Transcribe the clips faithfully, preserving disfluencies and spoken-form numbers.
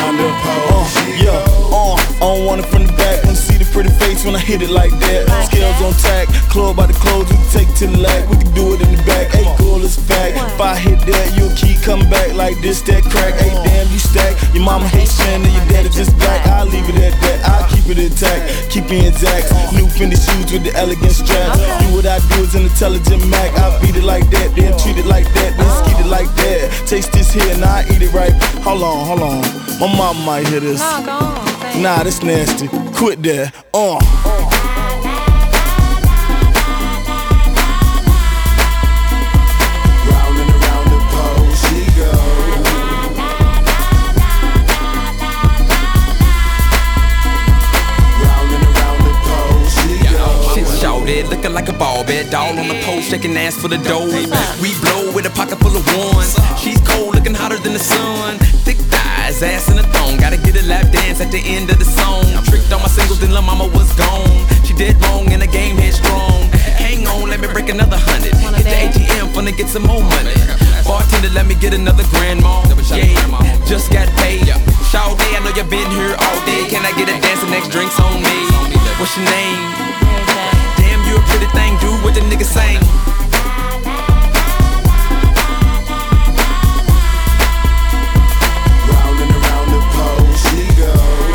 around the pole. Uh, yeah, uh, I don't want it from the back. Wanna see the pretty face when I hit it like that. Scales on tack, club by the clothes, we can take to the lag. We can do it in the back. Hey, cool as fact. If I hit that, you'll keep coming back like this, that crack. Hey, damn, you stack. Your mama hates sin and your daddy just black. I'll leave it at that. I'll keep it intact, keep it intact. New Fendi shoes with the elegant straps. Do what I do is an intelligent Mac. I beat it like that, then treat it like that, then skeet it like that. Taste this here, now I eat it right. Hold on, hold on. My mama might hear this. Nah, this nasty. Quit that. Uh. Looking like a ball bed doll on the pole, shaking ass for the dough. We blow with a pocket full of ones. She's cold, looking hotter than the sun. Thick thighs, ass in a thong. Gotta get a lap dance at the end of the song. Tricked on my singles, then lil' mama was gone. She dead wrong and the game headstrong. Hang on, let me break another hundred. Hit the A T M, finna get some more money. Bartender, let me get another grandma. Yeah, just got paid. Shout day, I know you been here all day. Can I get a dance and next drinks on me? What's your name? You a pretty thing, do what the niggas say. Round and around the pole she go.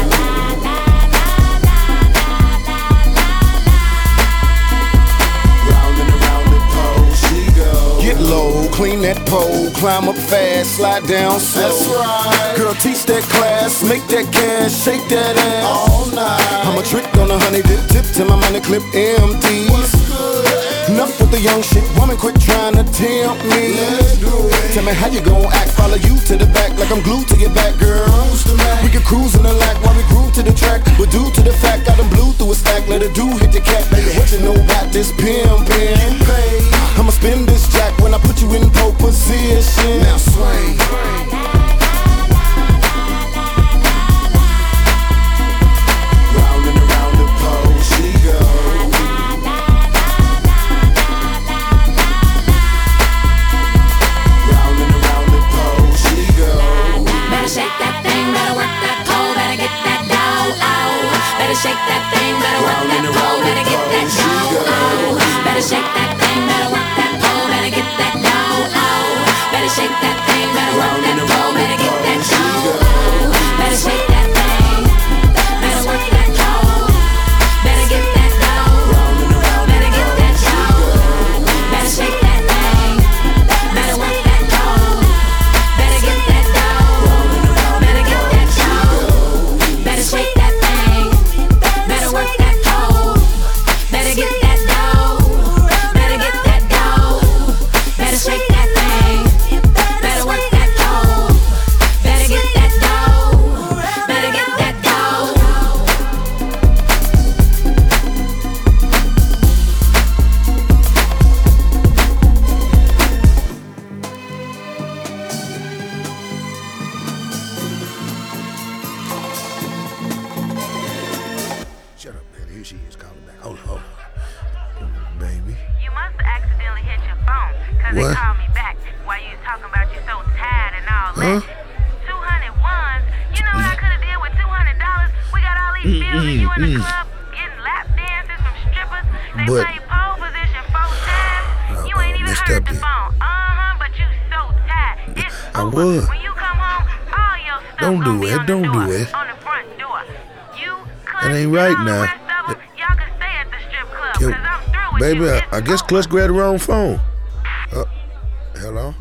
Round and around the pole she go. Get low, clean that pole, climb up fast, slide down slow. That's right. Girl, teach that class, make that cash, shake that ass all night. I'm a trick on a honey dip tip till my money clip empty. What's good? Enough with the young shit, woman quit trying to tempt me. Let's do it. Tell me how you gon' act, follow you to the back like I'm glued to your back, girl. We can cruise in the lack while we groove to the track, but due to the fact I done blew through a stack, let a dude hit the cat. Baby, what you know about this pimpin'? I'ma spin this jack when I put you in pole position. Now sway. Round and around the pole she go. Round and around the pole she go. Better shake that thing, better work that pole, better get that dough. Oh, better shake that thing, better work that pole, better get that dough. Oh, better shake that thing, better work that pole, better get that dough. Oh, better shake that thing, better work that pole, better get that dough. Oh, better shake that thing, better work that pole, better get that dough. Better get that dough. Better shake that thing, better work that pole, better get that dough. Better get that dough. Better shake that thing, better work that pole, better get that dough. Better get that dough. Better shake that thing, better work that pole, better get that dough. Better get that dough. Shut up, man. Here she is calling back. Hold on, hold on. Baby. You must have accidentally hit your phone, cause What? they called me back while you was talking about you so tired and all Huh? that. two hundred ones, you know what I could have did with two hundred dollars? We got all these bills and you in the club getting lap dances from strippers. They But- play pole position four times. You Uh-oh, ain't even messed heard up the then. phone. Uh-huh, but you so tired. It's I over. was. When you come home, all your stuff Don't do gonna be it, on the don't do door, it. on the front door. You That ain't right all the now. rest of 'em, y'all can stay at the strip club, Yo, cause I'm through with baby, you. I, It's I guess over. Clutch grabbed the wrong phone. Uh, hello?